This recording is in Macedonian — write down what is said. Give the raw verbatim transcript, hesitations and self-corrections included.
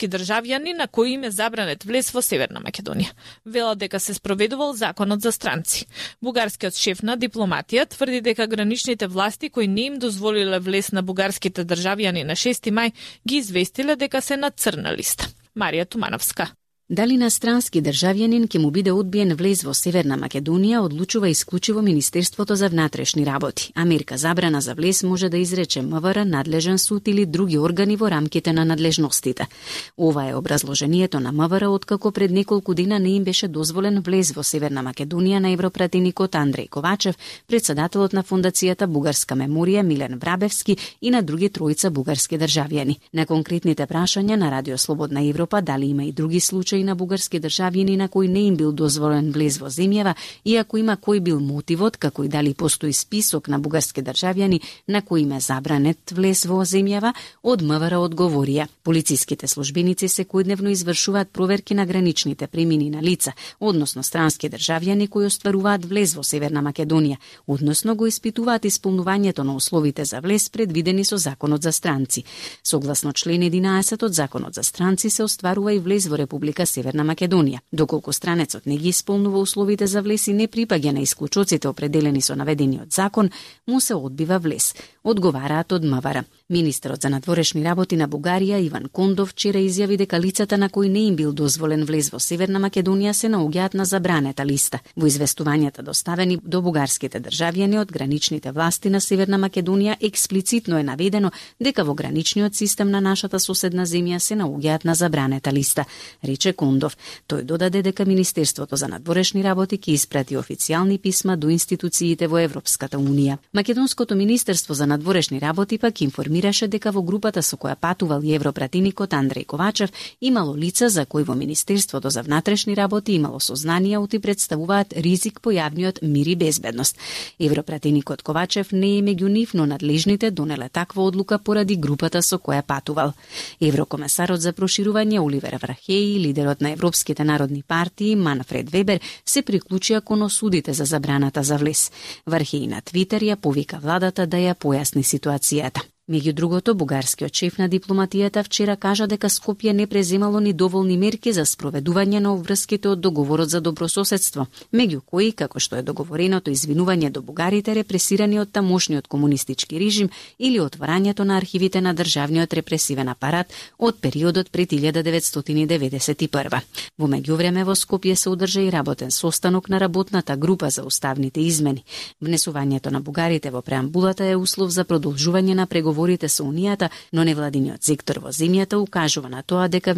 странски државјани на кои им е забранет влез во Северна Македонија. Велат дека се спроведувал законот за странци. Бугарскиот шеф на дипломатија тврди дека граничните власти кои не им дозволиле влез на бугарските државјани на шести мај ги известиле дека се на црна листа. Марија Тумановска. Дали на странски државјанин ќе му биде одбиен влез во Северна Македонија, одлучува исклучиво Министерството за внатрешни работи. А мерка забрана за влез може да изрече МВР, надлежен суд или други органи во рамките на надлежностите. Ова е образложението на МВР откако пред неколку дена не им беше дозволен влез во Северна Македонија на европратеникот Андреј Ковачев, председателот на Фондацијата Бугарска меморија Милен Врабевски и на други тројца бугарски државјани. На конкретните прашања на Радио Слободна Европа дали има и други случаи на бугарски државјани на кои не им бил дозволен влез во земјава и ако има кој бил мотивот, како и дали постои список на бугарски државјани на кои им е забранет влез во земјава, од МВР одговорија. Полициските службеници секојдневно извршуваат проверки на граничните премини на лица, односно странски државјани кои остваруваат влез во Северна Македонија, односно го испитуваат исполнувањето на условите за влез предвидени со Законот за странци. Согласно член единаесет од Законот за странци се остварува и влез во Република Северна Македонија. Доколку странецот не ги исполнува условите за влез и не припаѓа на исклучоците определени со наведениот закон, му се одбива влез, одговараат од МВР. Министерот за надворешни работи на Бугарија Иван Кондов вчера изјави дека лицата на кои не им бил дозволен влез во Северна Македонија се наоѓаат на забранета листа. Во известувањата доставени до бугарските државјани од граничните власти на Северна Македонија експлицитно е наведено дека во граничниот систем на нашата соседна земја се наоѓаат на забранета листа, рече Кондов. Тој додаде дека Министерството за надворешни работи ќе испрати официјални писма до институциите во Европската унија. Македонското Министерство за надворешни работи пак информираше дека во групата со која патувал и европратеникот Андреј Ковачев имало лица за кои во Министерството за внатрешни работи имало сознанија оти представуваат ризик по јавниот мир и безбедност. Европратеникот Ковачев не е меѓу нив, но надлежните донеле таква одлука поради групата со која патувал. Еврокомесарот за проширување Оливер Вархеи, лидерот на Европските народни партии Манфред Вебер се приклучија кон осудите за забраната за влез. Вархеи на Твитер ја повика владата да ја појасни ситуацијата. Меѓу другото, бугарскиот шеф на дипломатијата вчера кажа дека Скопје не преземало ни доволни мерки за спроведување на обврските од договорот за добрососедство, меѓу кои, како што е договореното извинување до бугарите репресирани од тамошниот комунистички режим или отворањето на архивите на државниот репресивен апарат од периодот пред илјада деветстотини и деветдесет и прва. Во меѓувреме во Скопје се одржа и работен состанок на работната група за уставните измени. Внесувањето на бугарите во преамбулата е услов за продолжување на преговорите со Унијата, но невладиниот сектор во земјата укажува на тоа дека